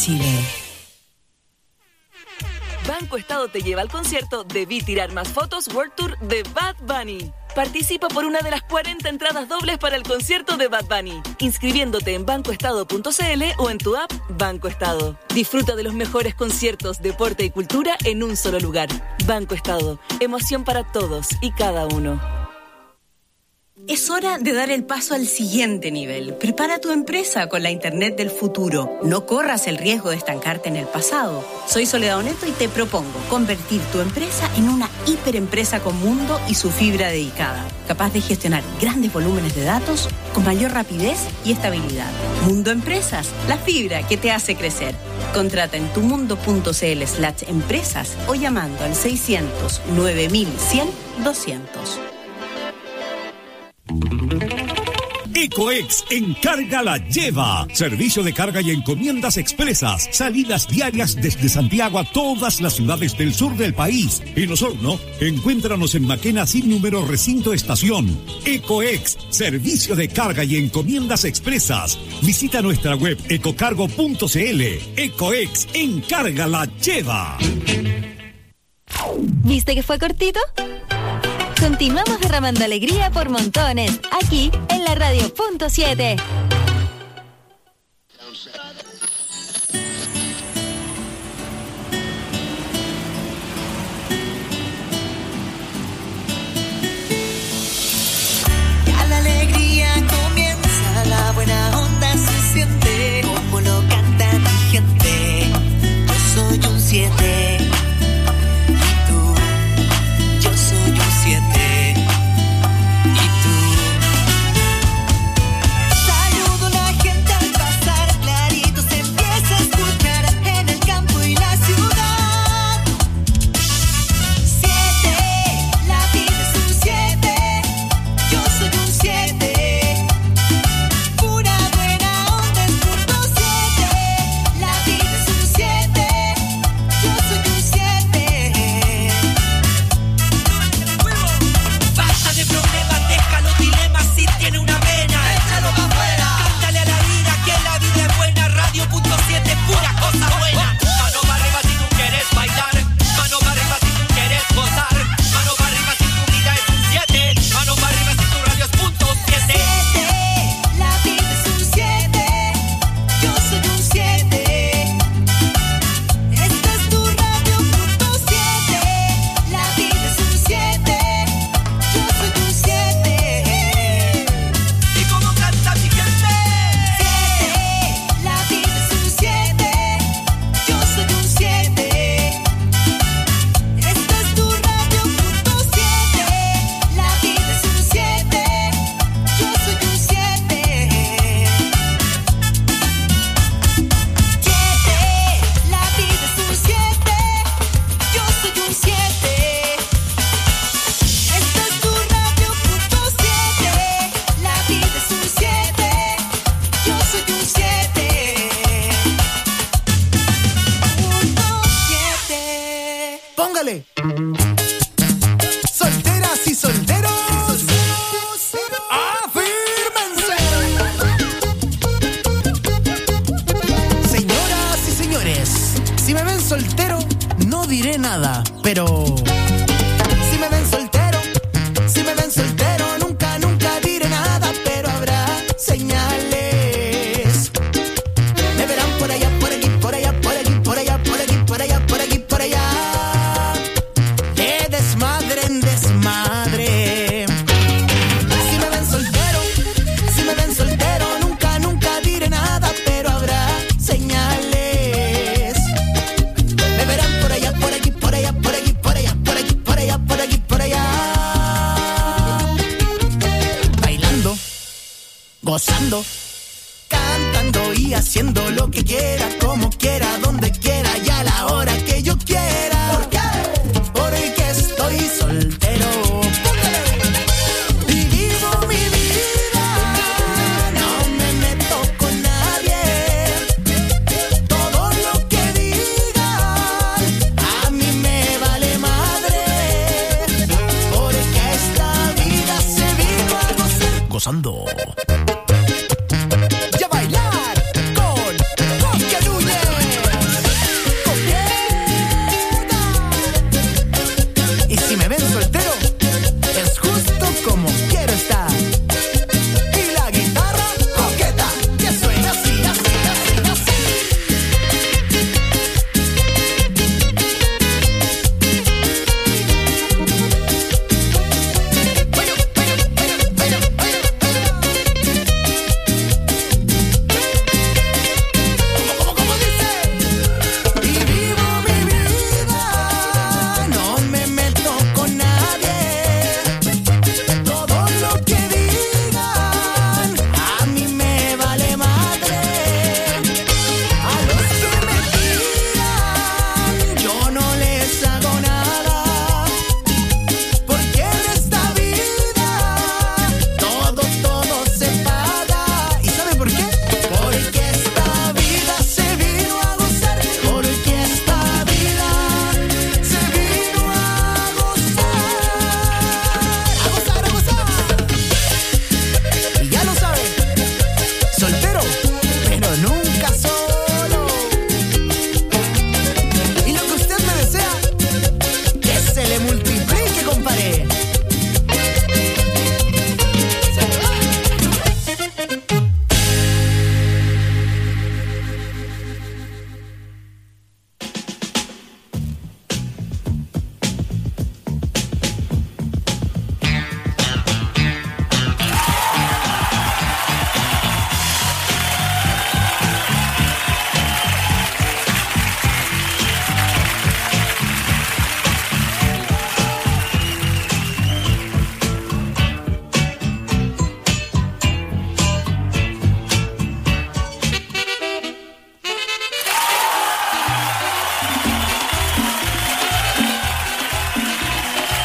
Chile. Banco Estado te lleva al concierto Debí Tirar Más Fotos World Tour de Bad Bunny. Participa por una de las 40 entradas dobles para el concierto de Bad Bunny, inscribiéndote en bancoestado.cl o en tu app Banco Estado. Disfruta de los mejores conciertos, deporte y cultura en un solo lugar. Banco Estado, emoción para todos y cada uno. Es hora de dar el paso al siguiente nivel. Prepara tu empresa con la Internet del futuro. No corras el riesgo de estancarte en el pasado. Soy Soledad Oneto y te propongo convertir tu empresa en una hiperempresa con mundo y su fibra dedicada, capaz de gestionar grandes volúmenes de datos con mayor rapidez y estabilidad. Mundo Empresas, la fibra que te hace crecer. Contrata en tumundo.cl/empresas o llamando al 600 9100 200. Ecoex Encarga la Lleva. Servicio de carga y encomiendas expresas. Salidas diarias desde Santiago a todas las ciudades del sur del país. En Osorno, encuéntranos en Maquena sin número recinto estación. Ecoex, servicio de carga y encomiendas expresas. Visita nuestra web ecocargo.cl. Ecoex Encarga la Lleva. ¿Viste que fue cortito? Continuamos derramando alegría por montones, aquí en la Radio.7. Ya la alegría comienza, la buena onda se siente, como lo canta mi gente. Yo soy un 7. Solteras y solteros, afírmense. Señoras y señores, si me ven soltero, no diré nada, pero si me ven soltero, nunca diré nada, pero habrá señales. Me verán por allá, por aquí, por allá, por aquí, por allá, por aquí, por allá, por aquí, por allá. De desmadre en desmadre. Si me ven soltero, nunca diré nada, pero habrá señales. Me verán por allá, por aquí, por allá, por aquí, por allá, por aquí, por allá, por aquí, por allá.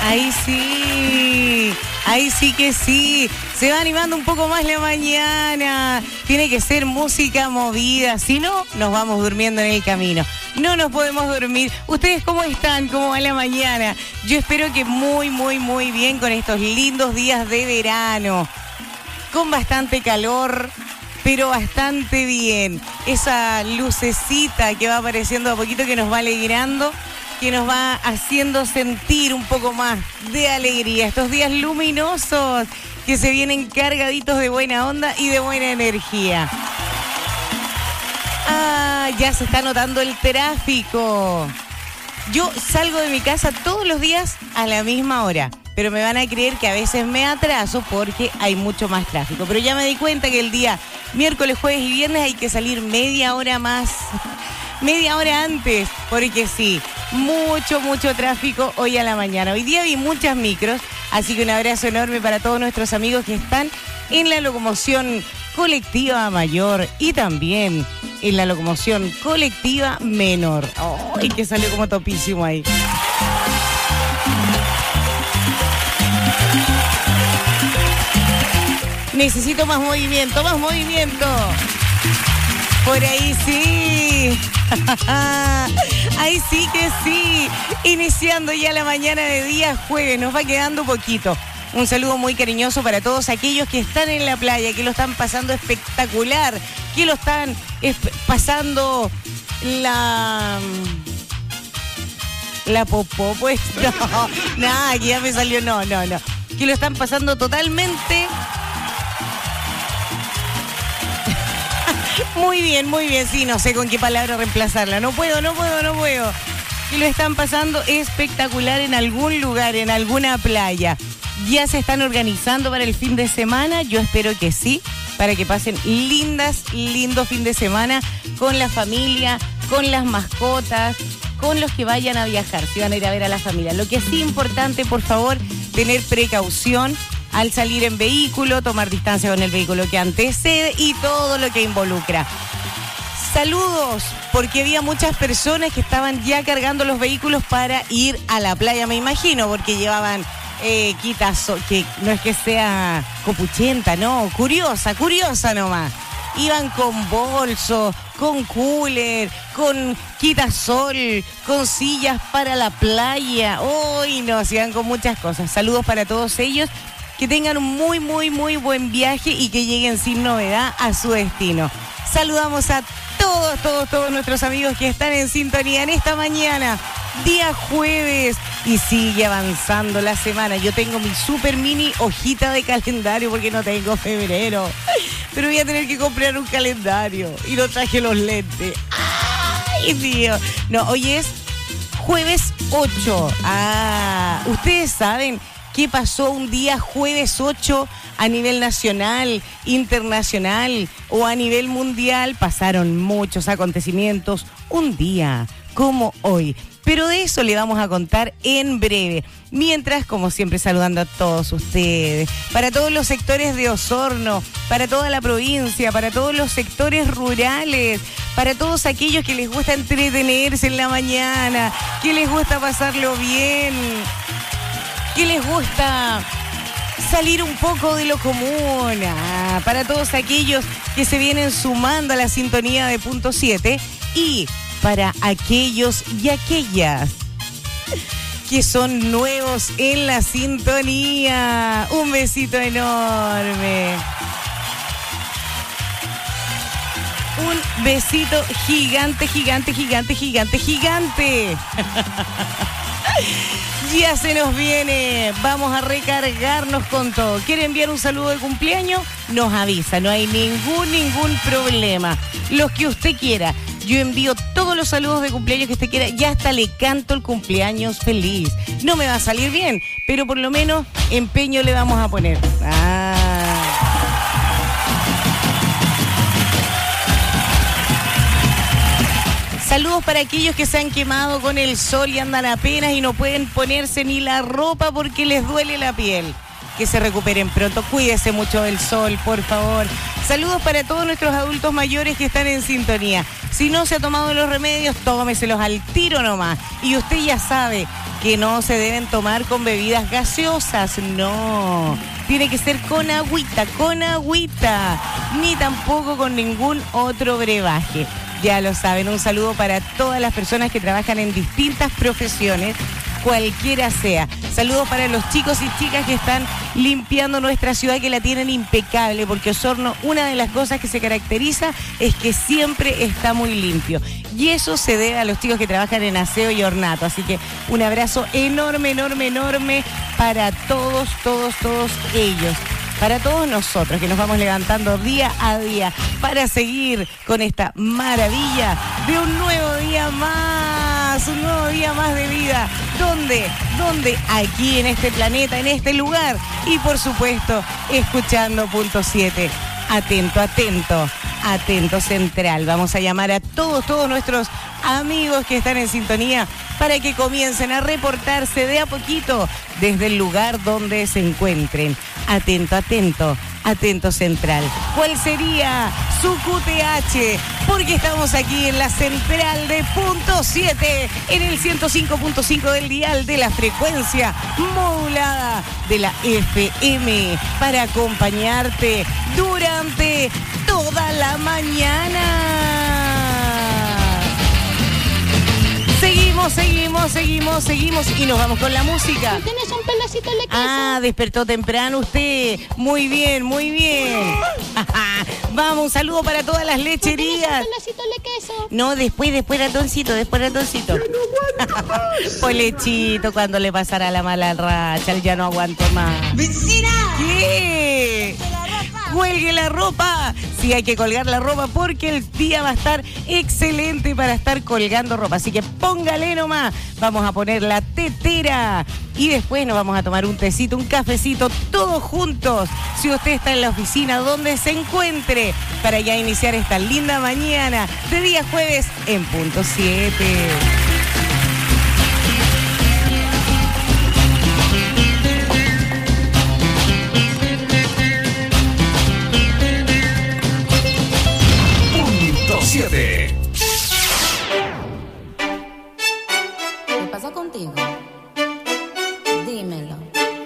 Ahí sí que sí. Se va animando un poco más la mañana. Tiene que ser música movida. Si no, nos vamos durmiendo en el camino. No nos podemos dormir. ¿Ustedes cómo están? ¿Cómo va la mañana? Yo espero que muy, muy, muy bien con estos lindos días de verano. Con bastante calor, pero bastante bien. Esa lucecita que va apareciendo a poquito que nos va alegrando, que nos va haciendo sentir un poco más de alegría. Estos días luminosos que se vienen cargaditos de buena onda y de buena energía. Ya se está notando el tráfico. Yo salgo de mi casa todos los días a la misma hora, pero me van a creer que a veces me atraso porque hay mucho más tráfico. Pero ya me di cuenta que el día miércoles, jueves y viernes hay que salir media hora más, media hora antes, porque sí, mucho tráfico hoy a la mañana. Hoy día vi muchas micros, así que un abrazo enorme para todos nuestros amigos que están en la locomoción colectiva mayor y también en la locomoción colectiva menor. ¡Ay, que salió como topísimo ahí! Necesito más movimiento, más movimiento. Por ahí sí. Ahí sí que sí. Iniciando ya la mañana de día jueves. Nos va quedando poquito. Un saludo muy cariñoso para todos aquellos que están en la playa, que lo están pasando espectacular, que lo están pasando la popó, pues. No, nada, que ya me salió, no. Que lo están pasando totalmente. Muy bien, sí, no sé con qué palabra reemplazarla. No puedo. Que lo están pasando espectacular en algún lugar, en alguna playa. ¿Ya se están organizando para el fin de semana? Yo espero que sí, para que pasen lindo fin de semana con la familia, con las mascotas, con los que vayan a viajar, si van a ir a ver a la familia. Lo que sí es importante, por favor, tener precaución al salir en vehículo, tomar distancia con el vehículo que antecede y todo lo que involucra. Saludos, porque había muchas personas que estaban ya cargando los vehículos para ir a la playa, me imagino, porque llevaban quitasol, que no es que sea copuchenta, no, curiosa nomás. Iban con bolso, con cooler, con quitasol, con sillas para la playa. Hoy nos iban con muchas cosas. Saludos para todos ellos. Que tengan un muy buen viaje y que lleguen sin novedad a su destino. Saludamos a todos nuestros amigos que están en sintonía en esta mañana, día jueves, y sigue avanzando la semana. Yo tengo mi super mini hojita de calendario porque no tengo febrero, pero voy a tener que comprar un calendario y no traje los lentes. ¡Ay, Dios! No, hoy es jueves 8. Ustedes saben ¿qué pasó un día jueves 8 a nivel nacional, internacional o a nivel mundial? Pasaron muchos acontecimientos un día como hoy. Pero de eso le vamos a contar en breve. Mientras, como siempre, saludando a todos ustedes, para todos los sectores de Osorno, para toda la provincia, para todos los sectores rurales, para todos aquellos que les gusta entretenerse en la mañana, que les gusta pasarlo bien, que les gusta salir un poco de lo común, para todos aquellos que se vienen sumando a la sintonía de Punto 7 y para aquellos y aquellas que son nuevos en la sintonía. Un besito enorme. Un besito gigante. Ya se nos viene, vamos a recargarnos con todo. ¿Quiere enviar un saludo de cumpleaños? Nos avisa, no hay ningún problema. Los que usted quiera, yo envío todos los saludos de cumpleaños que usted quiera y hasta le canto el cumpleaños feliz. No me va a salir bien, pero por lo menos empeño le vamos a poner. Saludos para aquellos que se han quemado con el sol y andan apenas y no pueden ponerse ni la ropa porque les duele la piel. Que se recuperen pronto. Cuídese mucho del sol, por favor. Saludos para todos nuestros adultos mayores que están en sintonía. Si no se ha tomado los remedios, tómeselos al tiro nomás. Y usted ya sabe que no se deben tomar con bebidas gaseosas, no. Tiene que ser con agüita, ni tampoco con ningún otro brebaje. Ya lo saben, un saludo para todas las personas que trabajan en distintas profesiones, cualquiera sea. Saludos para los chicos y chicas que están limpiando nuestra ciudad, que la tienen impecable, porque Osorno, una de las cosas que se caracteriza es que siempre está muy limpio. Y eso se debe a los chicos que trabajan en aseo y ornato. Así que un abrazo enorme para todos ellos. Para todos nosotros que nos vamos levantando día a día para seguir con esta maravilla de un nuevo día más de vida. ¿Dónde? Aquí en este planeta, en este lugar. Y por supuesto, escuchando Punto 7. Atento Central. Vamos a llamar a todos nuestros amigos que están en sintonía para que comiencen a reportarse de a poquito desde el lugar donde se encuentren. Atento Central. ¿Cuál sería su QTH? Porque estamos aquí en la central de Punto 7, en el 105.5 del dial de la frecuencia modulada de la FM, para acompañarte durante toda la mañana. Seguimos y nos vamos con la música. ¿Tienes un pedacito de queso? Ah, despertó temprano usted. Muy bien. Vamos, un saludo para todas las lecherías. ¿Tienes un pedacito de queso? No, después ratoncito. Polechito, cuando le pasará la mala racha, él ya no aguanto más. ¡Vecina! ¿Qué? Cuelgue la ropa. Sí, hay que colgar la ropa porque el día va a estar excelente para estar colgando ropa. Así que póngale nomás. Vamos a poner la tetera y después nos vamos a tomar un tecito, un cafecito, todos juntos. Si usted está en la oficina, donde se encuentre, para ya iniciar esta linda mañana de día jueves en Punto 7. ¿Qué pasa contigo? Dímelo.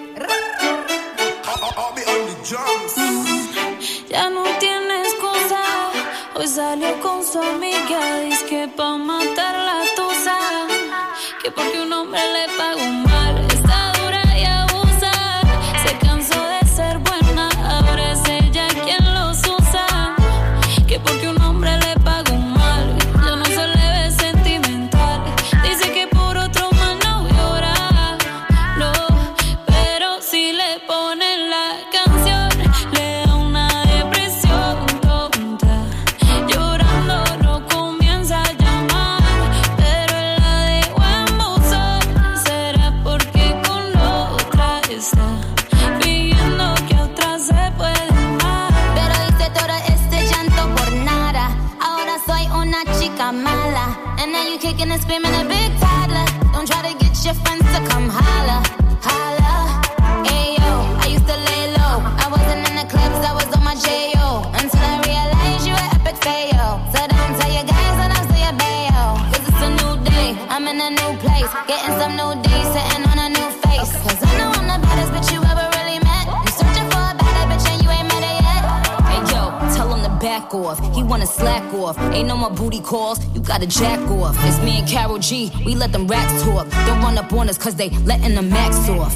Ya no tiene excusa. Hoy salió con su amiga. Dice que pa' matar la tusa, que porque un hombre le pagó mal, está dura y abusa. Se cansó de ser buena, ahora es ella quien los usa. Que porque un hombre le pagó mal, ya no se le ve sentimental. Dice que por otro más no llora, no. Pero si le ponen la canción, le da una depresión tonta. Llorando no comienza a llamar, pero él la dejó en buzón. Será porque con otra está pidiendo que otra se puede amar. Pero hice todo este llanto por nada. Ahora soy una chica mala. And now you kicking and screaming a big toddler. Don't try to get your friends to come holla, holla. Ayo, I used to lay low. I wasn't in the clubs, I was on my J.O. Until I realized you were epic fail. So don't tell your guys that I'm still your bayo. Cause it's a new day, I'm in a new place. Getting some new days, sitting on a new face. Cause I know I'm the baddest bitch you ever really met. You searching for a better bitch and you ain't met her yet. Hey yo, tell him to back off. He wanna slack off. Ain't no more booty calls, you gotta jack off. It's me and Karol G, we let them racks talk. Don't run up on us cause they letting the max off.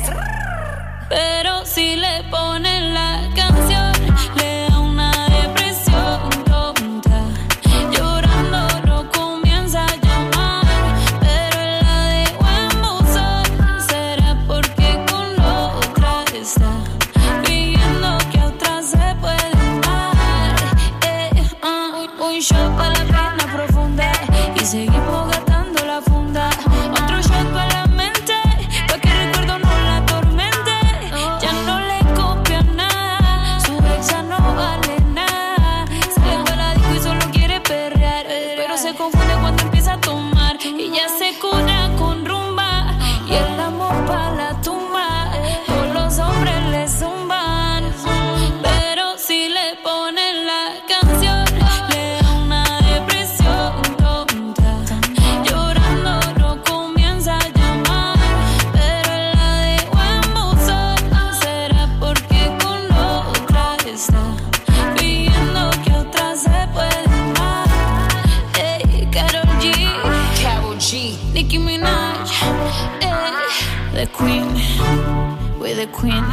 Pero si le ponen la canción, le da una depresión tonta. Llorando no comienza a llamar, pero él la dejó en buzón. Será porque con otra está pidiendo que otra se puede amar. Un shot para la pena profunda y seguimos gastando la funda. Otro shot para la mente, pa' que el recuerdo no la atormente. Ya no le copia nada, su ex ya no vale nada. Sale para la disco y solo quiere perrear, pero se confunde cuando empieza a tomar. Y ya se cura con rumba y el amor pa' la tumba. Todos los hombres le zumban, pero si le ponen la G, Nicki Minaj, the queen, we're the queen.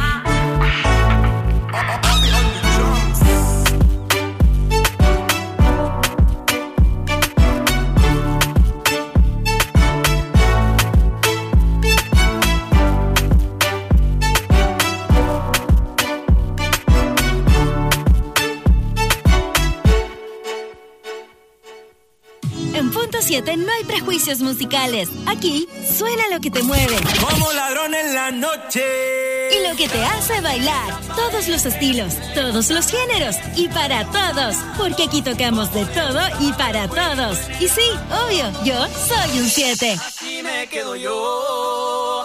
En Punto 7 no hay prejuicios musicales. Aquí suena lo que te mueve. Como ladrón en la noche. Y lo que te hace bailar. Todos los estilos, todos los géneros y para todos. Porque aquí tocamos de todo y para todos. Y sí, obvio, yo soy un 7. Aquí me quedo yo.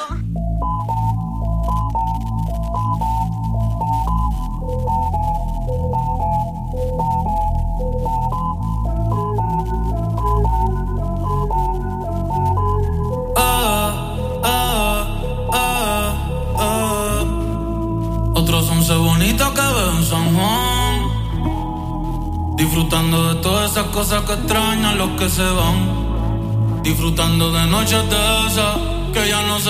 Otros 11 bonitos que veo en San Juan, disfrutando de todas esas cosas que extrañan los que se van, disfrutando de noches de esas que ya no se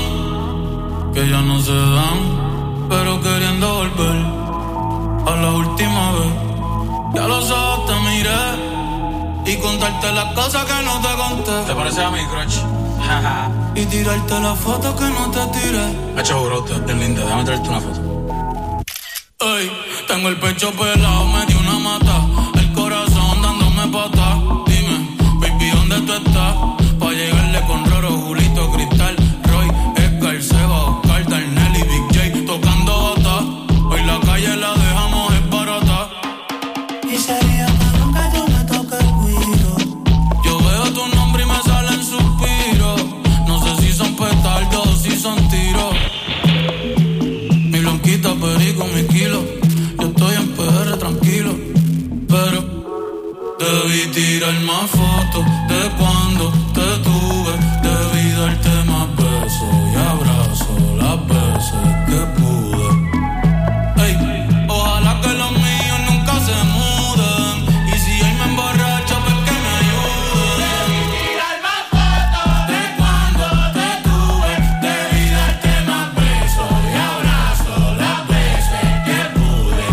dan, pero queriendo volver a la última vez. Ya los ojos te miré y contarte las cosas que no te conté. ¿Te parece a mi crush? Y tirarte las fotos que no te tiré. Hacho, bro, tú eres bien linda, déjame traerte una foto. Ey, tengo el pecho pelado, me dio una mata, el corazón dándome pata. Dime, baby, ¿dónde tú estás? Pa' llegarle con Roro, Julito, Cristal, Roy, Edgar, Seba, Oscar, Darnell y Big J tocando bata. Hoy la calle la dejamos esbarata. Y sería malo que tú me toques el cuido. Yo veo tu nombre y me salen suspiros. No sé si son petardos o si son tiros. Mi blanquita perico, mi kilo. Yo estoy en PR tranquilo, pero debí tirar más fotos de cuando te tuve. Debí darte más besos y abrazos las veces que pude. Ey, ojalá que los míos nunca se muden. Y si hoy me emborracho, pues que me ayuden. Debí tirar más fotos De cuando te tuve, debí darte más besos y abrazos las veces que pude.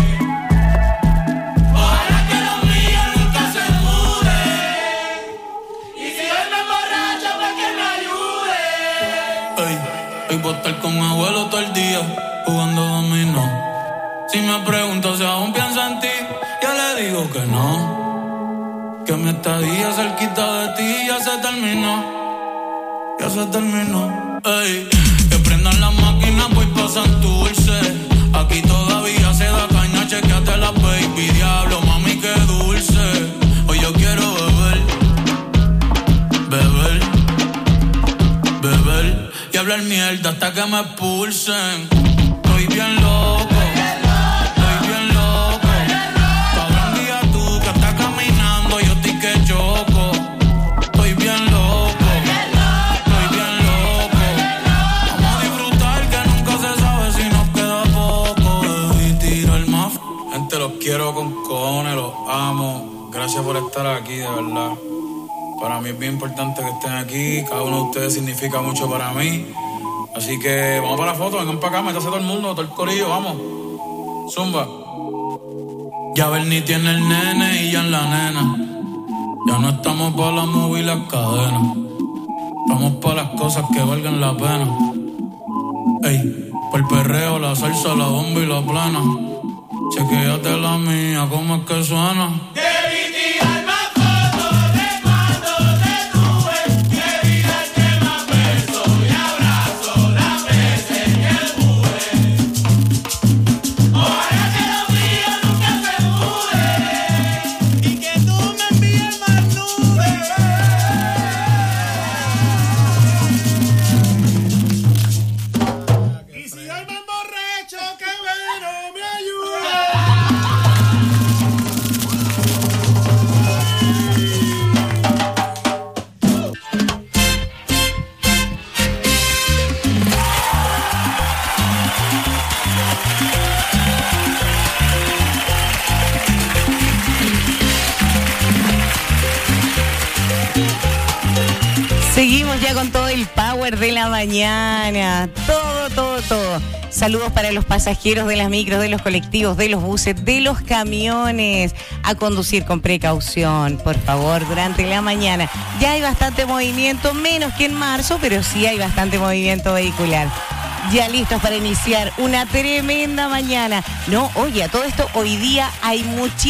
Ojalá que los míos nunca se muden. Y si hoy me emborracho, pues que me ayude. Ey, hoy voy a estar con abuelo todo el día jugando dominó. Si me pregunto si aún pienso en ti, yo le digo que no. Que mi estadía cerquita de ti ya se terminó. Ya se terminó. Ey, que prendan las máquinas, voy pa' Santurce. Aquí todavía se da caña, chequeate la baby. Diablo, mami, qué dulce. Hoy yo quiero beber y hablar mierda hasta que me expulsen. Estoy bien loco. Cabrón, día tú que estás caminando, yo estoy que choco. Estoy bien loco. Vamos a disfrutar que nunca se sabe si nos queda poco. Debí tirar más. Gente, los quiero con cojones, los amo. Gracias por estar aquí, de verdad. Para mí es bien importante que estén aquí. Cada uno de ustedes significa mucho para mí. Así que vamos para la foto, vengan para acá, métase todo el mundo, todo el corillo, vamos. Zumba. Ya Bernie tiene el nene y ya en la nena. Ya no estamos para la movie y las cadenas. Estamos para las cosas que valgan la pena. Ey, por el perreo, la salsa, la bomba y la plana. Chequéate la mía, cómo es que suena. Debí tirar más fotos de cuando te tuve. Debí darte más besos y abrazos las veces que pude. Ojalá que los míos nunca se muden. Y que tú me envíes más nubes. Y si hoy me emborracho, que bueno me ayude. Seguimos ya con todo el power de la mañana. Todo. Saludos para los pasajeros de las micros, de los colectivos, de los buses, de los camiones. A conducir con precaución, por favor, durante la mañana. Ya hay bastante movimiento, menos que en marzo, pero sí hay bastante movimiento vehicular. Ya listos para iniciar una tremenda mañana. No, oye, a todo esto, hoy día hay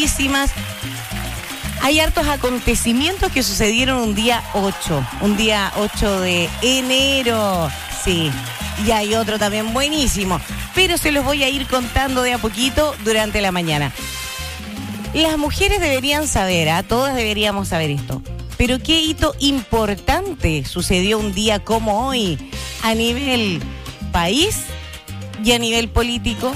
hartos acontecimientos que sucedieron un día 8 de enero, sí, y hay otro también buenísimo, pero se los voy a ir contando de a poquito durante la mañana. Las mujeres deberían saber, todas deberíamos saber esto, pero qué hito importante sucedió un día como hoy a nivel país y a nivel político.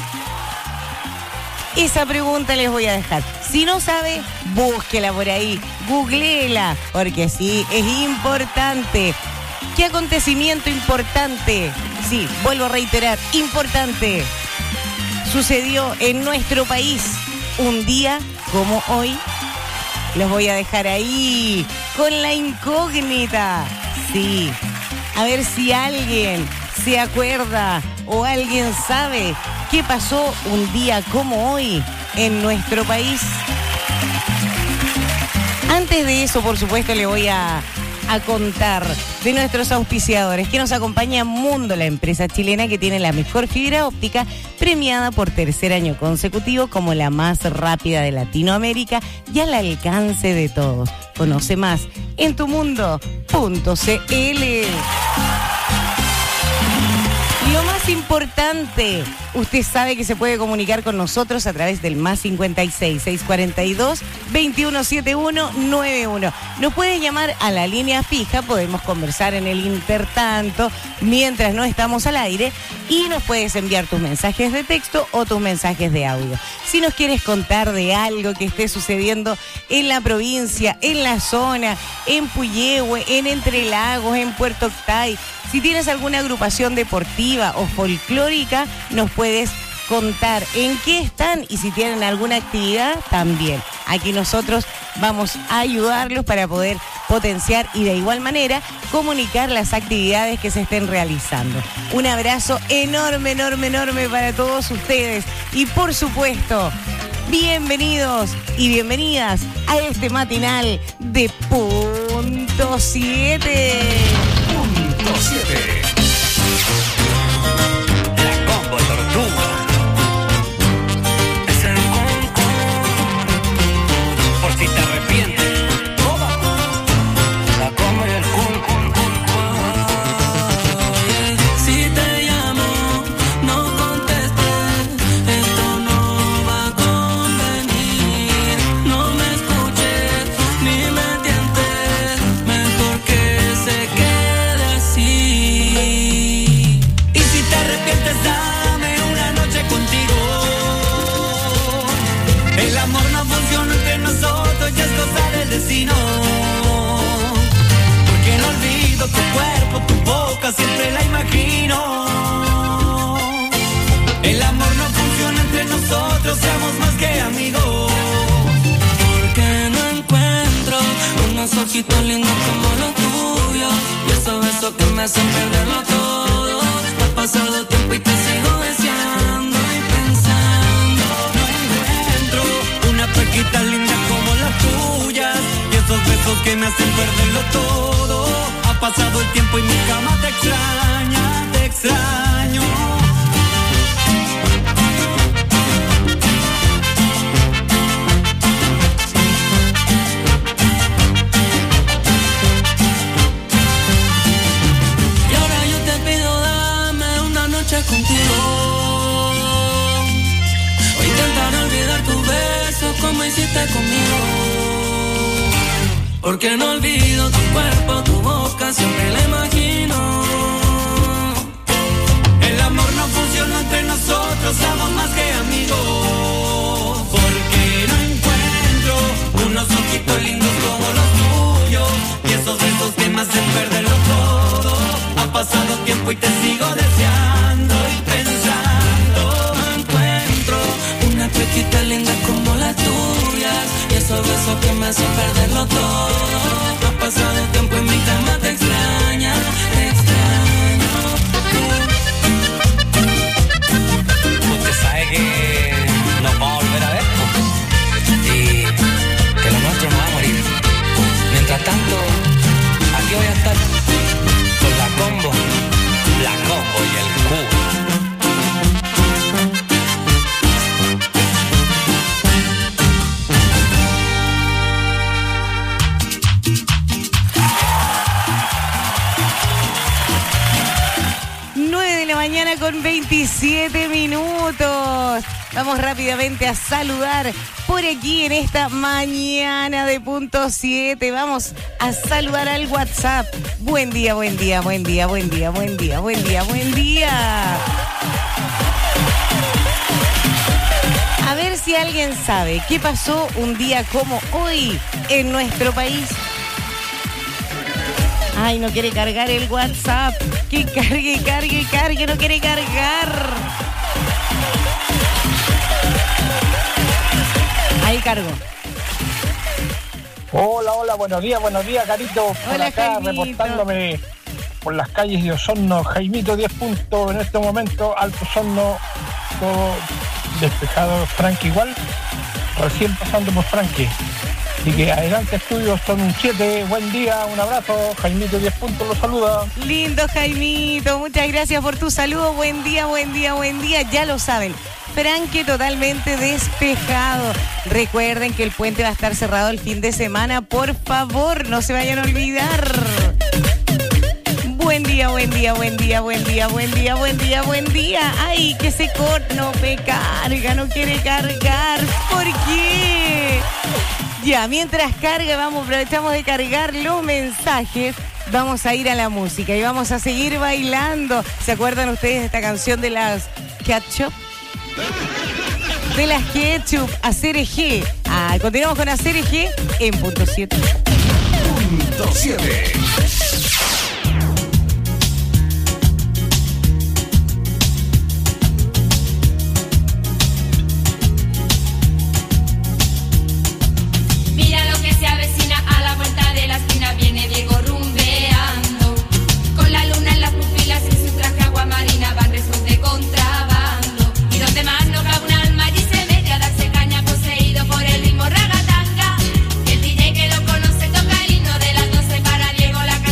Esa pregunta les voy a dejar. Si no sabe, búsquela por ahí, googleela, porque sí, es importante. ¿Qué acontecimiento importante? Sí, vuelvo a reiterar, importante. Sucedió en nuestro país un día como hoy. Los voy a dejar ahí con la incógnita. Sí, a ver si alguien se acuerda o alguien sabe qué pasó un día como hoy en nuestro país. Antes de eso, por supuesto, le voy a contar de nuestros auspiciadores que nos acompaña Mundo, la empresa chilena que tiene la mejor fibra óptica, premiada por tercer año consecutivo como la más rápida de Latinoamérica y al alcance de todos. Conoce más en tumundo.cl. Lo más importante, usted sabe que se puede comunicar con nosotros a través del más 56 642 2171 91. Nos puede llamar a la línea fija, podemos conversar en el intertanto mientras no estamos al aire y nos puedes enviar tus mensajes de texto o tus mensajes de audio. Si nos quieres contar de algo que esté sucediendo en la provincia, en la zona, en Puyehue, en Entre Lagos, en Puerto Octay, si tienes alguna agrupación deportiva o folclórica, nos puedes contar en qué están y si tienen alguna actividad también. Aquí nosotros vamos a ayudarlos para poder potenciar y de igual manera comunicar las actividades que se estén realizando. Un abrazo enorme para todos ustedes y por supuesto, bienvenidos y bienvenidas a este matinal de Punto 7. Punto 7. La Combo Tortuga. Es el concón. Por si te arrepientes. La Combo y el concón. Si te llamo, no contestes. Esto no va a convenir. No me escuches ni me tientes. Mejor que se quede así. Y si te arrepientes, dame una noche contigo. El amor no funciona entre nosotros, ya es cosa del destino. Porque no olvido tu cuerpo, tu boca, siempre la imagino. El amor no funciona entre nosotros, seamos más que amigos. Porque no encuentro unos ojitos lindos como los tuyos y esos besos que me hacen perderlo todo. Ha pasado tiempo y te sigo deseando y pensando. No encuentro una pequita linda como las tuyas y esos besos que me hacen perderlo todo. Ha pasado el tiempo y mi cama te extraña, te extraño. Y ahora yo te pido, dame una noche contigo. O intentar olvidar tus besos como hiciste conmigo. Porque no olvido tu cuerpo, tu boca, siempre la imagino. El amor no funciona entre nosotros, somos más que amigos. Porque no encuentro unos ojitos lindos como los tuyos y esos besos que me hacen perderlo todo. Ha pasado tiempo y te sigo deseando y pensando. No encuentro una pequita linda como las tuyas y esos besos que me hacen perderlo todo. Ha pasado tiempo y mi 1:27. Vamos rápidamente a saludar por aquí en esta mañana de punto 7. Vamos a saludar al WhatsApp. Buen día, buen día, buen día, buen día, buen día, buen día, buen día. A ver si alguien sabe qué pasó un día como hoy en nuestro país. Ay, no quiere cargar el WhatsApp. Que cargue, no quiere cargar. Ahí cargo. Hola, buenos días, Carito. Por hola, acá, Jaimito. reportándome por las calles de Osorno. Jaimito, 10 puntos en este momento. Alto Osorno, todo despejado. Frankie igual, recién pasando por Frankie. Así que adelante, estudios, son un 7. Buen día, un abrazo. Jaimito, 10 puntos, los saluda. Lindo, Jaimito. Muchas gracias por tu saludo. Buen día, buen día, buen día. Ya lo saben. Franque totalmente despejado. Recuerden que el puente va a estar cerrado el fin de semana. Por favor, no se vayan a olvidar. Buen día, buen día, buen día, buen día, buen día, buen día, buen día. Ay, que se corta, no me carga, no quiere cargar. ¿Por qué? Ya, mientras carga, aprovechamos de cargar los mensajes. Vamos a ir a la música y vamos a seguir bailando. ¿Se acuerdan ustedes de esta canción de las Ketchup? De las Ketchup, Hacer Eje. Continuamos con Hacer Eje en punto 7. Punto 7. Mira lo que se avecina a la vuelta de la esquina. Viene Diego rumbeando, con la luna en las pupilas y su traje agua marina. Van restos de contrabando, y donde más no cabe un alma allí se mete a darse caña, poseído por el ritmo ragatanga. El DJ que lo conoce toca el himno de las 12 para Diego la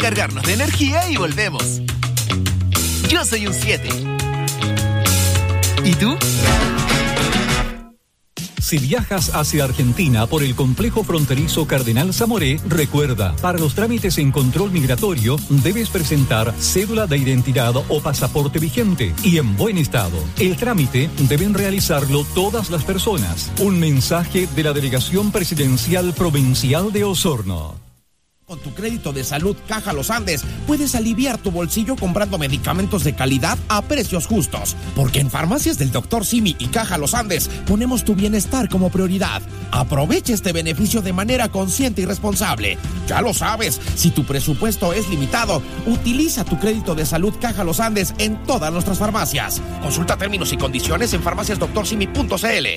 recargarnos de energía y volvemos. Yo soy un 7. ¿Y tú? Si viajas hacia Argentina por el complejo fronterizo Cardenal Zamoré, recuerda, para los trámites en control migratorio debes presentar cédula de identidad o pasaporte vigente y en buen estado. El trámite deben realizarlo todas las personas. Un mensaje de la Delegación Presidencial Provincial de Osorno. Con tu crédito de salud Caja Los Andes puedes aliviar tu bolsillo comprando medicamentos de calidad a precios justos. Porque en Farmacias del Dr. Simi y Caja Los Andes ponemos tu bienestar como prioridad. Aprovecha este beneficio de manera consciente y responsable. Ya lo sabes, si tu presupuesto es limitado, utiliza tu crédito de salud Caja Los Andes en todas nuestras farmacias. Consulta términos y condiciones en farmaciasdoctorsimi.cl.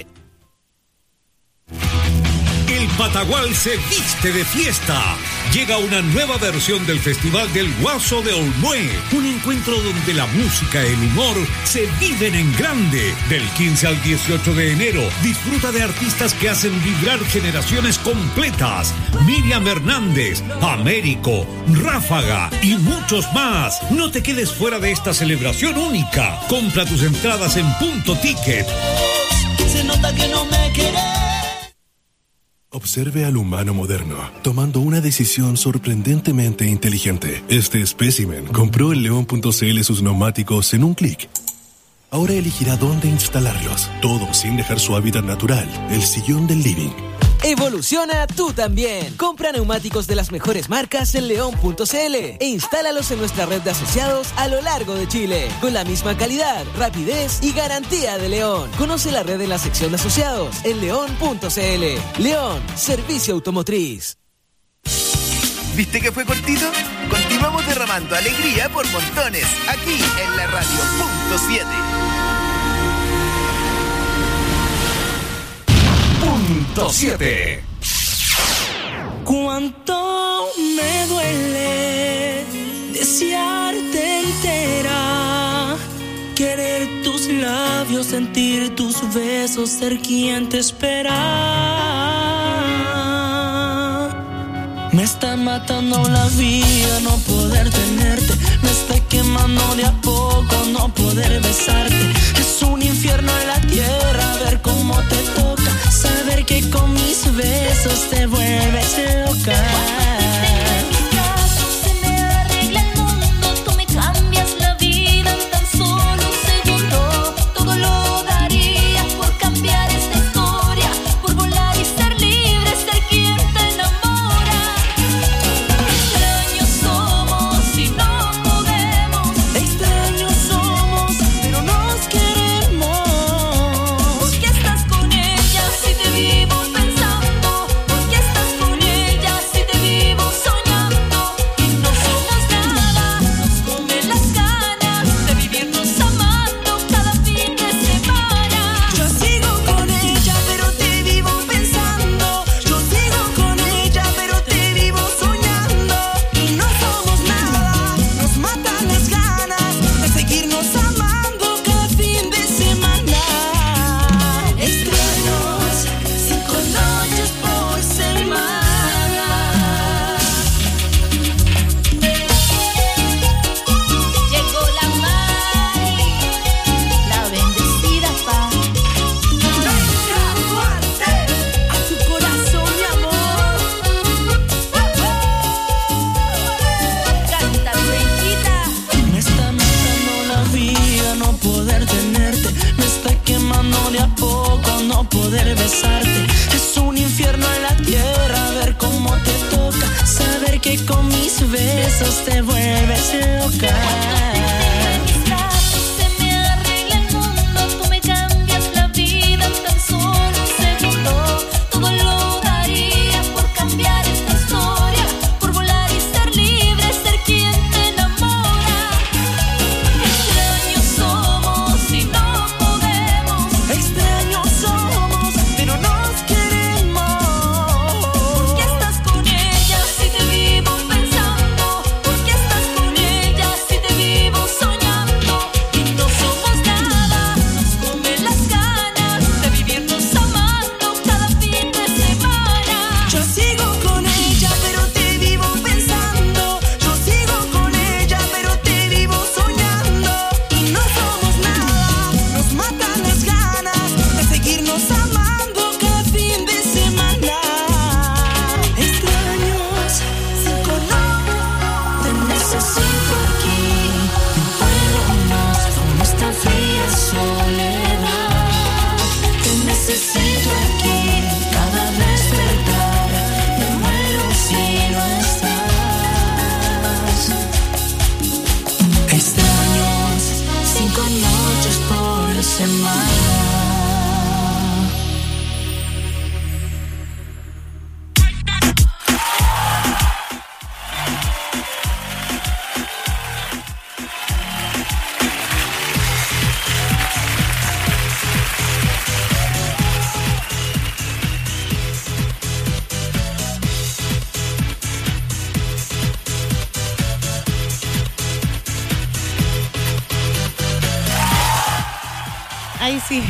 El Patagual se viste de fiesta. Llega una nueva versión del Festival del Guaso de Olmué. Un encuentro donde la música y el humor se viven en grande. Del 15 al 18 de enero, disfruta de artistas que hacen vibrar generaciones completas. Miriam Hernández, Américo, Ráfaga y muchos más. No te quedes fuera de esta celebración única. Compra tus entradas en Punto Ticket. Se nota que no me querés. Observe al humano moderno, tomando una decisión sorprendentemente inteligente. Este espécimen compró en León.cl sus neumáticos en un clic. Ahora elegirá dónde instalarlos, todo sin dejar su hábitat natural, el sillón del living. Evoluciona tú también. Compra neumáticos de las mejores marcas en León.cl e instálalos en nuestra red de asociados a lo largo de Chile, con la misma calidad, rapidez y garantía de León. Conoce la red en la sección de asociados en León.cl. León, servicio automotriz. ¿Viste que fue cortito? Continuamos derramando alegría por montones, aquí en la radio Punto 7. Punto 7. Cuánto me duele desearte entera, querer tus labios, sentir tus besos, ser quien te espera. Me está matando la vida no poder tenerte, me está quemando de a poco no poder besarte. Es un infierno en la tierra ver cómo te toca, saber que con mis besos te vuelves loca. Te vuelves loca. Te semana. Ahí sí.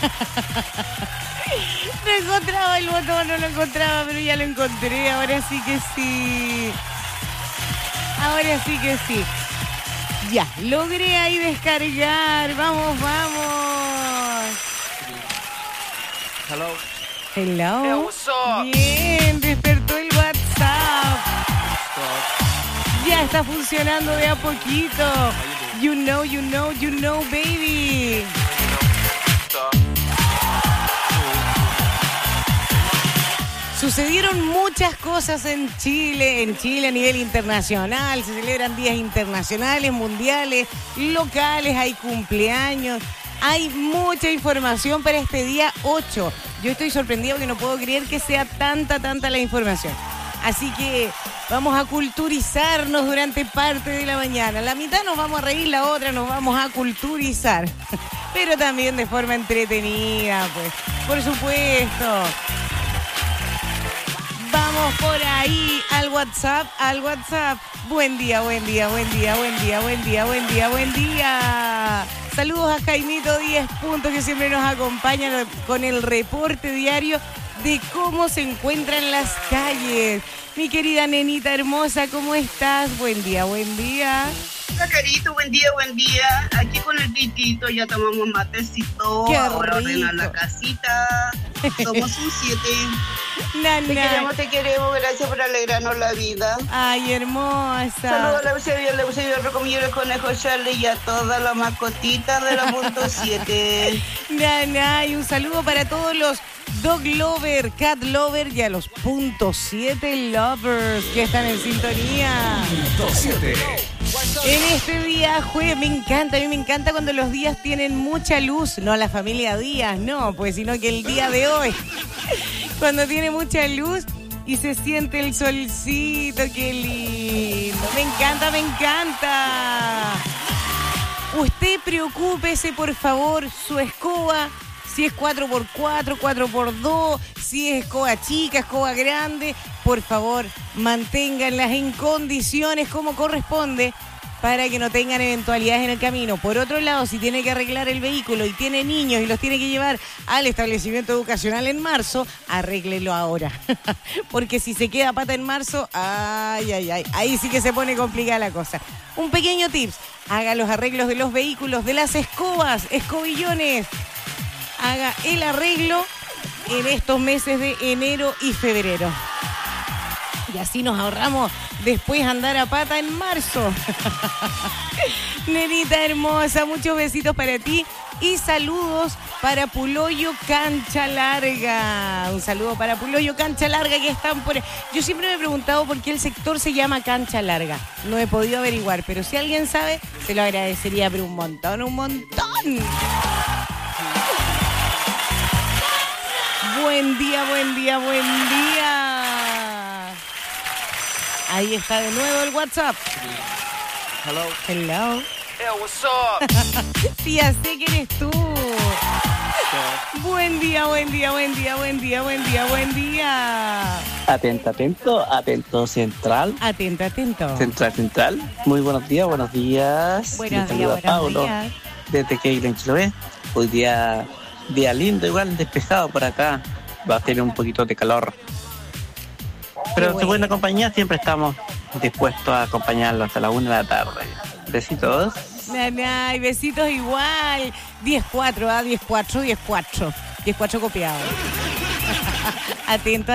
No encontraba el botón, no lo encontraba, pero ya lo encontré. Ahora sí que sí. Ahora sí que sí. Ya, logré ahí descargar. Vamos, vamos. Hello. Hello. Hey, what's up? Bien, despertó el WhatsApp. Ya está funcionando de a poquito. You know, baby. Sucedieron muchas cosas en Chile a nivel internacional. Se celebran días internacionales, mundiales, locales, hay cumpleaños. Hay mucha información para este día 8. Yo estoy sorprendido porque no puedo creer que sea tanta la información. Así que vamos a culturizarnos durante parte de la mañana. La mitad nos vamos a reír, la otra nos vamos a culturizar. Pero también de forma entretenida, pues. Por supuesto. Vamos por ahí al WhatsApp. Buen día. Saludos a Jaimito 10 Puntos, que siempre nos acompaña con el reporte diario de cómo se encuentran las calles. Mi querida nenita hermosa, ¿cómo estás? Buen día. Hola, Carito, buen día. Aquí con el Titito ya tomamos matecito. Qué ahora rico. ordenar la casita. Somos un 7. Nana. Te queremos, gracias por alegrarnos la vida. Ay, hermosa. Saludos a la Eusebio, el Rocomillo, el Conejo Charlie y a todas las mascotitas de la punto 7. Nana, y un saludo para todos los Dog Lover, Cat Lover y a los punto 7 Lovers que están en sintonía. Punto 7. En este día jueves, a mí me encanta cuando los días tienen mucha luz, no la familia Díaz, no, pues sino que el día de hoy, cuando tiene mucha luz y se siente el solcito, qué lindo, me encanta. Usted preocúpese, por favor, su escoba, si es 4x4, 4x2, si es escoba chica, escoba grande, por favor, manténganlas en condiciones como corresponde para que no tengan eventualidades en el camino. Por otro lado, si tiene que arreglar el vehículo y tiene niños y los tiene que llevar al establecimiento educacional en marzo, arréglelo ahora. Porque si se queda pata en marzo, ahí sí que se pone complicada la cosa. Un pequeño tips, haga los arreglos de los vehículos, de las escobas, escobillones. Haga el arreglo en estos meses de enero y febrero. Y así nos ahorramos después andar a pata en marzo. Nenita hermosa, muchos besitos para ti y saludos para Puloyo Cancha Larga. Un saludo para Puloyo Cancha Larga que están por... Yo siempre me he preguntado por qué el sector se llama Cancha Larga. No he podido averiguar, pero si alguien sabe, se lo agradecería, pero un montón. Buen día. Ahí está de nuevo el WhatsApp. Hello. Hey, what's up? Sí, ya sé que eres tú. Buen día. Atento central. Atento. Central. Muy buenos días. Buenos días. Paulo, desde Keilen, Chiloé. Hoy día lindo, igual despejado por acá. Va a tener un poquito de calor. Pero de buena compañía siempre estamos dispuestos a acompañarlo hasta la 1 de la tarde. Besitos. Nanay, besitos igual. 10-4, 10-4. 10-4 copiado. Atento.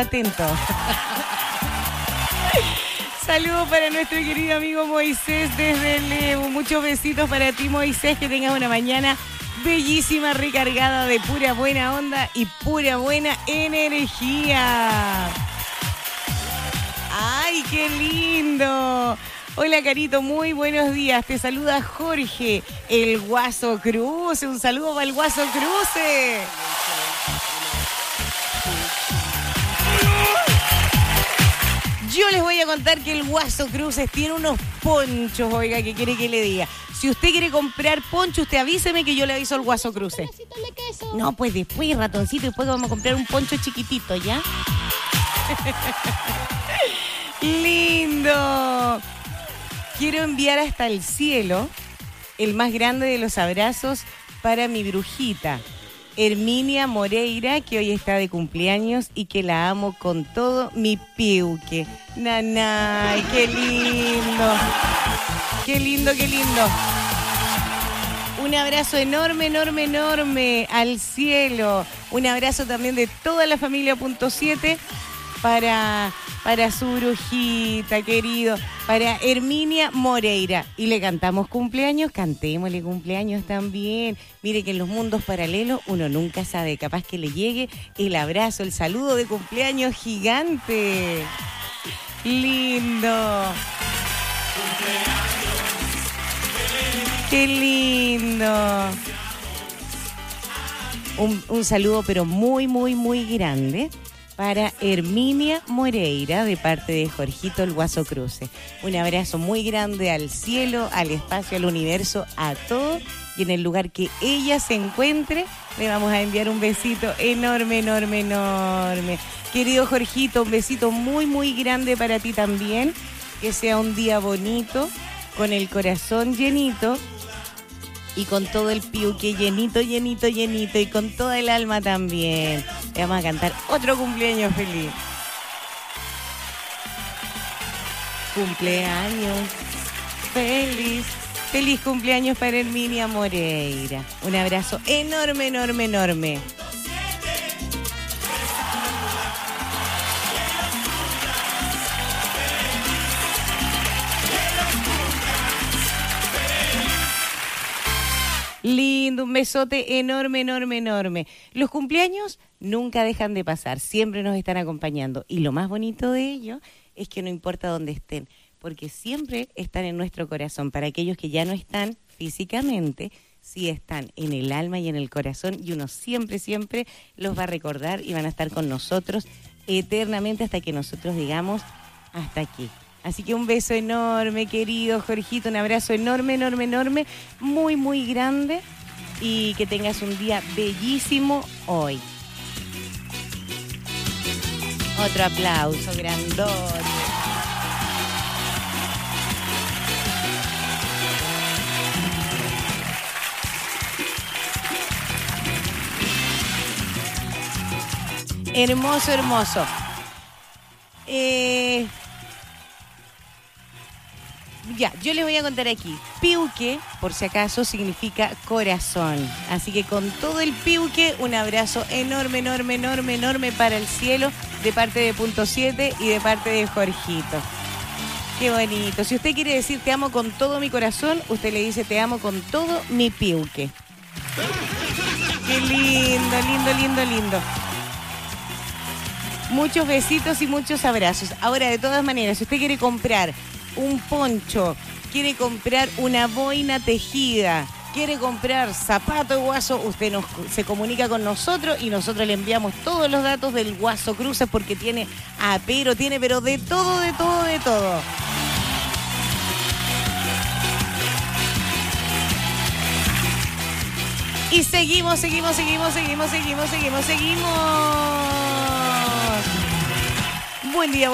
Saludos para nuestro querido amigo Moisés desde Lebu. Muchos besitos para ti, Moisés. Que tengas una mañana bellísima, recargada de pura buena onda y pura buena energía. ¡Ay, qué lindo! Hola, Carito, muy buenos días. Te saluda Jorge, el Guaso Cruce. Un saludo para el Guaso Cruce. Yo les voy a contar que el Guaso Cruces tiene unos ponchos, oiga, ¿qué quiere que le diga? Si usted quiere comprar poncho, usted avíseme que yo le aviso al Guaso Cruces. No, pues después, ratoncito, después vamos a comprar un poncho chiquitito, ¿ya? ¡Lindo! Quiero enviar hasta el cielo el más grande de los abrazos para mi brujita, Herminia Moreira, que hoy está de cumpleaños y que la amo con todo mi piuque. Nanay, qué lindo. Qué lindo, qué lindo. Un abrazo enorme, enorme, enorme al cielo. Un abrazo también de toda la familia .7 para su brujita, querido, para Herminia Moreira. Y le cantamos cumpleaños, cantémosle cumpleaños también. Mire que en los mundos paralelos uno nunca sabe, capaz que le llegue el abrazo, el saludo de cumpleaños gigante. Lindo. Qué lindo. Un saludo pero muy, muy, muy grande para Herminia Moreira, de parte de Jorgito el Guaso Cruce. Un abrazo muy grande al cielo, al espacio, al universo, a todo. Y en el lugar que ella se encuentre, le vamos a enviar un besito enorme, enorme, enorme. Querido Jorgito, un besito muy, muy grande para ti también. Que sea un día bonito, con el corazón llenito. Y con todo el piuque llenito, llenito, llenito. Y con toda el alma también. Le vamos a cantar otro cumpleaños feliz. Cumpleaños feliz. Feliz cumpleaños para Herminia Moreira. Un abrazo enorme, enorme, enorme. Lindo, un besote enorme, enorme, enorme. Los cumpleaños nunca dejan de pasar, siempre nos están acompañando. Y lo más bonito de ello es que no importa dónde estén, porque siempre están en nuestro corazón. Para aquellos que ya no están físicamente, sí están en el alma y en el corazón. Y uno siempre, siempre los va a recordar y van a estar con nosotros eternamente hasta que nosotros digamos hasta aquí. Así que un beso enorme, querido Jorgito, un abrazo enorme, enorme, enorme, muy, muy grande y que tengas un día bellísimo hoy. Otro aplauso grandote. Hermoso, hermoso. Ya, yo les voy a contar aquí. Piuque, por si acaso, significa corazón. Así que con todo el piuque, un abrazo enorme, enorme, enorme, enorme para el cielo, de parte de .7 y de parte de Jorgito. Qué bonito. Si usted quiere decir te amo con todo mi corazón, usted le dice te amo con todo mi piuque. Qué lindo, lindo, lindo, lindo. Muchos besitos y muchos abrazos. Ahora, de todas maneras, si usted quiere comprar un poncho, quiere comprar una boina tejida, quiere comprar zapato de Guaso, usted se comunica con nosotros y nosotros le enviamos todos los datos del Guaso Cruces porque tiene apero, tiene pero de todo, de todo, de todo. Y seguimos. Buen día.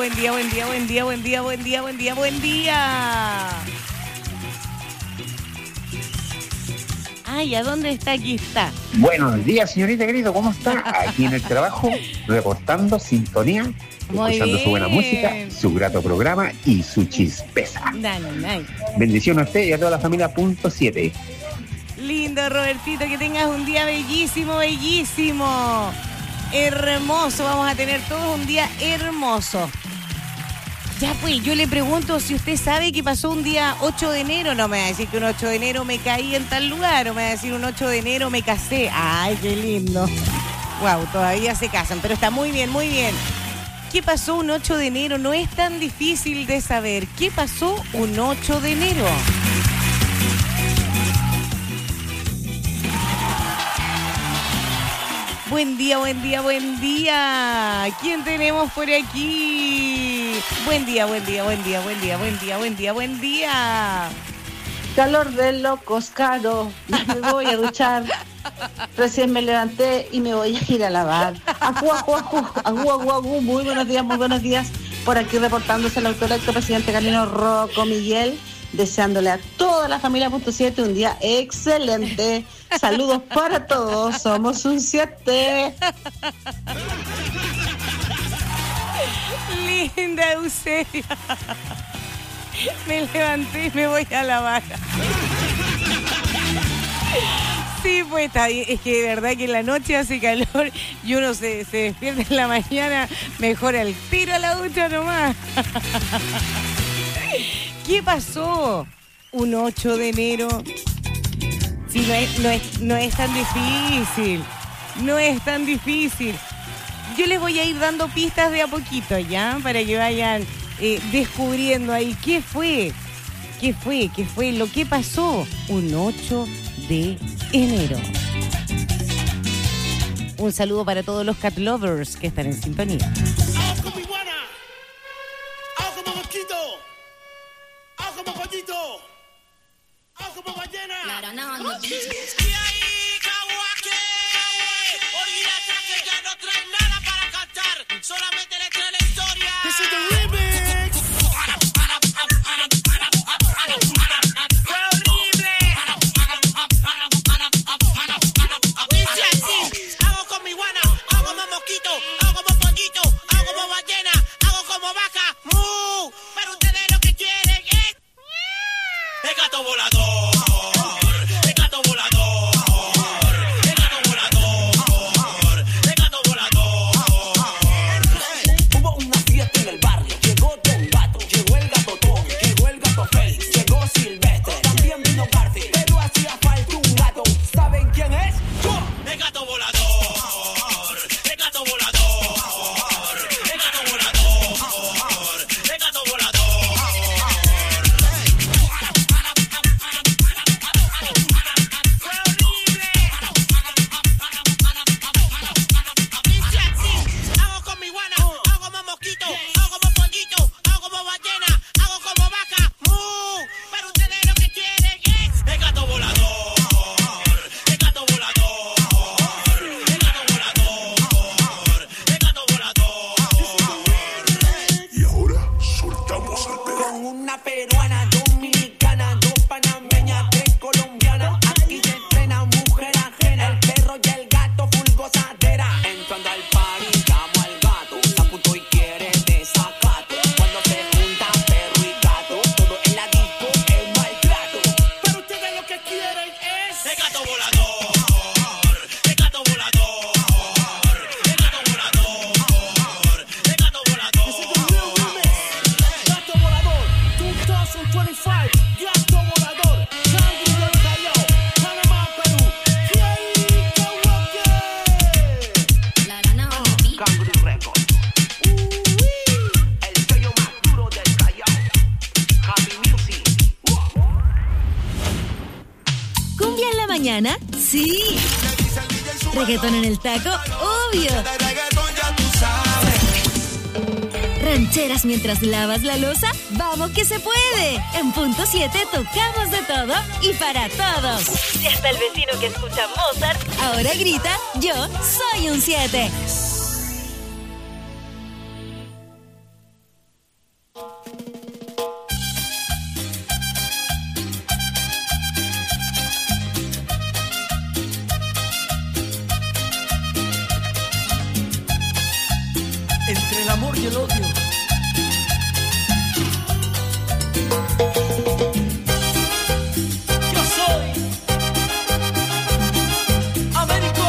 Ay, ¿a dónde está? Aquí está. Buenos días, señorita querido, ¿cómo está? Aquí en el trabajo, reportando sintonía, escuchando su buena música, su grato programa y su chispeza. Dale. Bendiciones a usted y a toda la familia .7. Lindo, Robertito, que tengas un día bellísimo, bellísimo. Hermoso, vamos a tener todos un día hermoso. Ya pues, yo le pregunto si usted sabe que pasó un día 8 de enero. No me va a decir que un 8 de enero me caí en tal lugar, o me va a decir un 8 de enero me casé. Ay, qué lindo. Wow, todavía se casan, pero está muy bien, muy bien. ¿Qué pasó un 8 de enero? No es tan difícil de saber. ¿Qué pasó un 8 de enero? Buen día, buen día, buen día. ¿Quién tenemos por aquí? Buen día, buen día, buen día, buen día, buen día, buen día, buen día. Calor de locos, Caro. Me voy a duchar. Recién me levanté y me voy a ir a lavar. Ajú, ajú, ajú, ajú, ajú, ajú. Muy buenos días, muy buenos días. Por aquí reportándose el autoelecto presidente Carlino Rocco Miguel, deseándole a toda la familia .7 un día excelente. Saludos para todos, somos un 7. Linda Eusebia. Me levanté y me voy a lavar. Sí, pues está bien. Es que de verdad que en la noche hace calor y uno se despierta en la mañana, mejor al tiro a la ducha nomás. ¿Qué pasó un 8 de enero? Sí, no es tan difícil. No es tan difícil. Yo les voy a ir dando pistas de a poquito, ¿ya? Para que vayan descubriendo ahí qué fue lo que pasó un 8 de enero. Un saludo para todos los cat lovers que están en sintonía. ¡Ajo como iguana! ¡Ajo como mosquito! ¡Ajo como pollito! ¡Ajo como ballena! ¡Y ahí, Kawake! Olvídate que ya no traen nada para cantar, solamente le traen la historia. This is the remix. Sí. Reggaetón en el taco, obvio. Rancheras mientras lavas la loza, vamos que se puede. En punto 7 tocamos de todo y para todos. Y hasta el vecino que escucha Mozart ahora grita, yo soy un 7. Entre el amor y el odio. Yo soy Américo.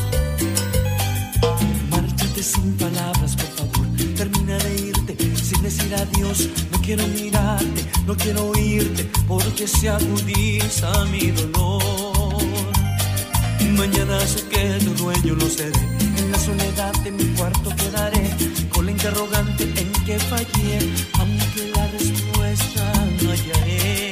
Márchate sin palabras, por favor. Termina de irte sin decir adiós, no quiero mirarte, no quiero oírte, porque se agudiza mi dolor. Mañana sé que tu dueño lo seré, en la soledad de mi cuarto quedaré, con la interrogante en que fallé, aunque la respuesta no hallaré.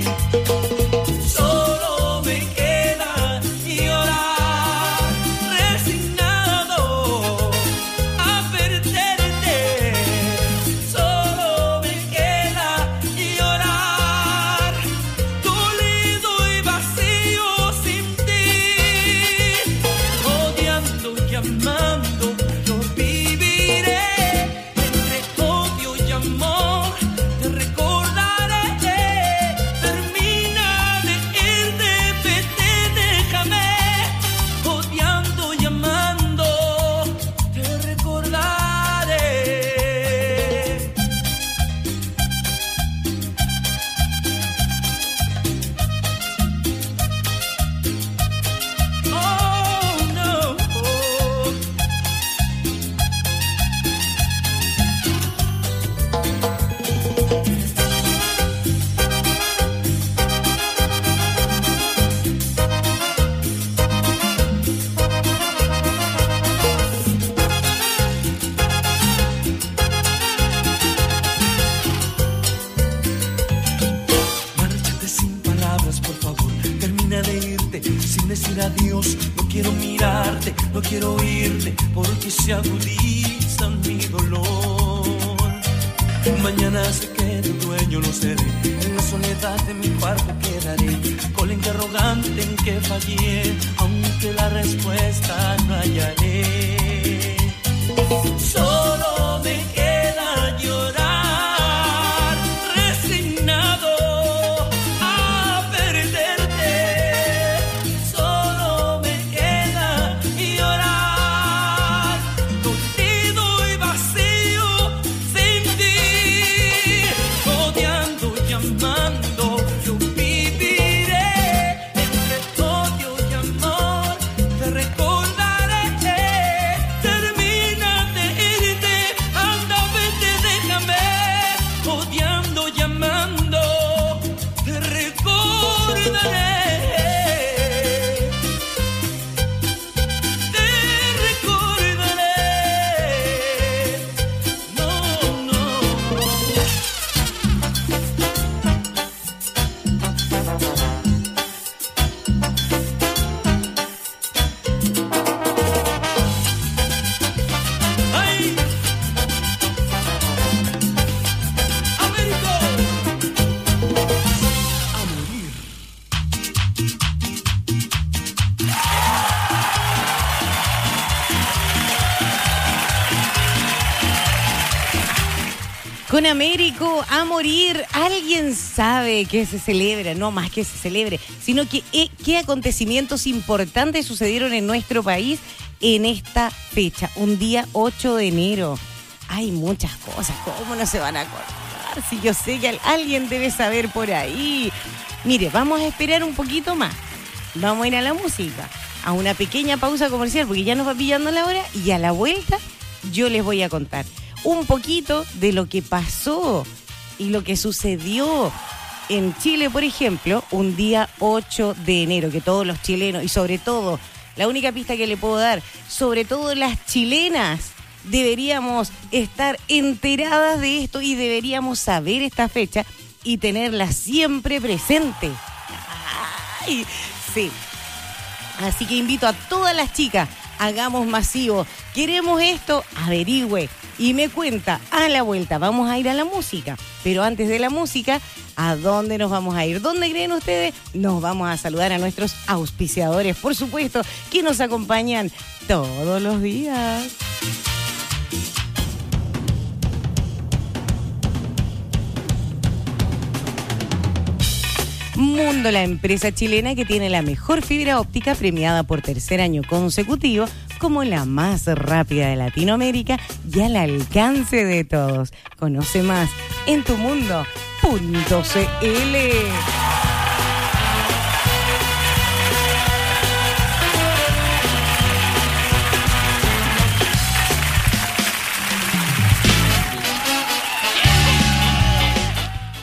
Solo me queda llorar, resignado a perderte. Solo me queda llorar, dolido y vacío sin ti, odiando y amando. Yo viviré entre odio y amor, te recordaré. Termina de irte, vete, déjame, odiando y amando, te recordaré. Oh, no. Márchate sin palabras, por favor. Termina de irte sin decir adiós. No quiero mirarte, no quiero oírte, porque se agudiza mi dolor. Mañana sé que tu dueño lo seré, en la soledad de mi cuarto quedaré, con la interrogante en que fallé, aunque la respuesta no hallaré. Solo me queda llorar, resignado a perderte. Solo me queda llorar, dolido y vacío sin ti, odiando y amando. Yo viviré entre odio y amor, te recordaré. Termina de irte, anda, vete, déjame, odiando y amando, te recordaré. Te recordaré. No, no. ¡Ay! ¡Américo! A morir. Con Américo a morir, alguien sabe que se celebra, no más que se celebre, sino que qué acontecimientos importantes sucedieron en nuestro país en esta fecha, un día 8 de enero. Hay muchas cosas, ¿cómo no se van a acordar? Si yo sé que alguien debe saber por ahí. Mire, vamos a esperar un poquito más. Vamos a ir a la música, a una pequeña pausa comercial, porque ya nos va pillando la hora, y a la vuelta yo les voy a contar un poquito de lo que pasó y lo que sucedió en Chile, por ejemplo, un día 8 de enero, que todos los chilenos, y sobre todo, la única pista que le puedo dar, sobre todo las chilenas, deberíamos estar enteradas de esto y deberíamos saber esta fecha y tenerla siempre presente. ¡Ay! Sí. Así que invito a todas las chicas, hagamos masivo. ¿Queremos esto? Averigüe y me cuenta. A la vuelta vamos a ir a la música. Pero antes de la música, ¿a dónde nos vamos a ir? ¿Dónde creen ustedes? Nos vamos a saludar a nuestros auspiciadores, por supuesto, que nos acompañan todos los días. Mundo, la empresa chilena que tiene la mejor fibra óptica, premiada por tercer año consecutivo como la más rápida de Latinoamérica y al alcance de todos. Conoce más en tumundo.cl.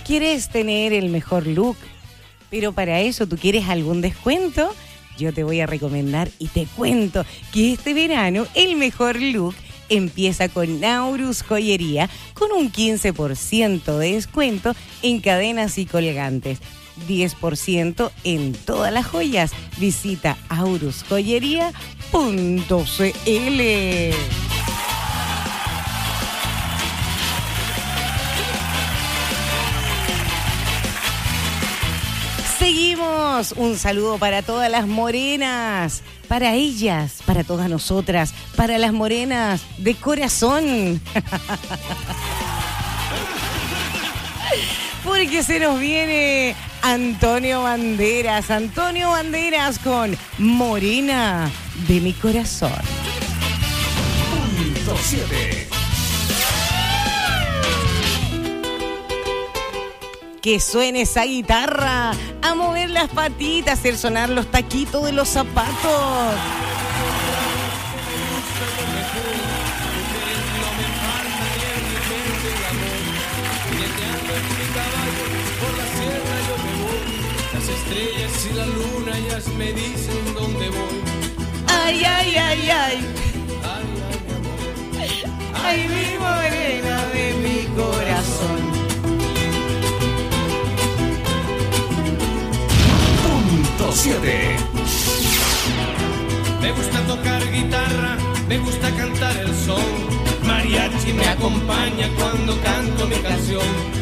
¿Quieres tener el mejor look? Pero para eso tú quieres algún descuento. Yo te voy a recomendar y te cuento que este verano el mejor look empieza con Aurus Joyería con un 15% de descuento en cadenas y colgantes. 10% en todas las joyas. Visita aurusjoyería.cl. Seguimos. Un saludo para todas las morenas, para ellas, para todas nosotras, para las morenas de corazón. Porque se nos viene Antonio Banderas. Antonio Banderas con Morena de mi corazón. Punto 7. Que suene esa guitarra, a mover las patitas, hacer sonar los taquitos de los zapatos. Las estrellas y la luna ellas me dicen dónde voy. Ay, ay, ay, ay. Ay, mi morena de mi corazón. Punto 7. Me gusta tocar guitarra, me gusta cantar el son. Mariachi me acompaña cuando canto mi canción.